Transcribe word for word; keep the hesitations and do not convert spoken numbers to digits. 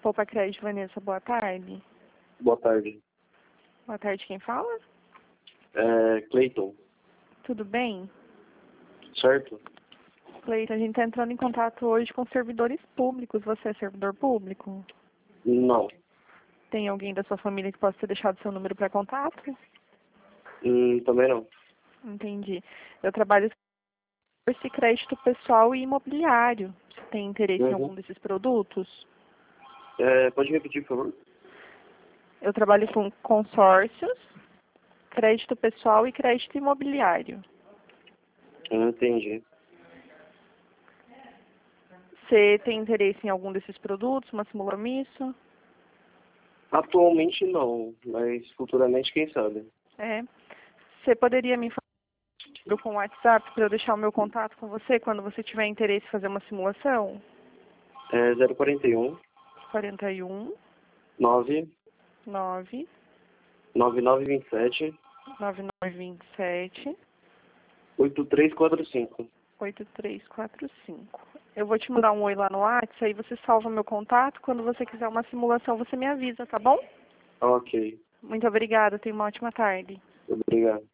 Poupa Crédito, Vanessa, boa tarde. Boa tarde. Boa tarde, quem fala? É, Cleiton, Tudo bem? certo? Cleiton, a gente está entrando em contato hoje com servidores públicos. Você é servidor público? Não. Tem alguém da sua família que possa ter deixado seu número para contato? Hum, também não. Entendi. Eu trabalho com esse crédito pessoal e imobiliário. Você tem interesse em Uhum. algum desses produtos? É, pode repetir, por favor? Eu trabalho com consórcios, crédito pessoal e crédito imobiliário. Não entendi. Você tem interesse em algum desses produtos, uma simulamisso? Atualmente não, mas futuramente quem sabe. É. Você poderia me falar com o WhatsApp para eu deixar o meu contato com você quando você tiver interesse em fazer uma simulação? É zero quarenta e um, quarenta e um, nove, nove, nove nove vinte e sete, nove nove vinte e sete, oito três quatro cinco. oito três quatro cinco. Eu vou te mandar um oi lá no WhatsApp, aí você salva meu contato. Quando você quiser uma simulação, você me avisa, tá bom? Ok, Muito obrigada, tenha uma ótima tarde. obrigado.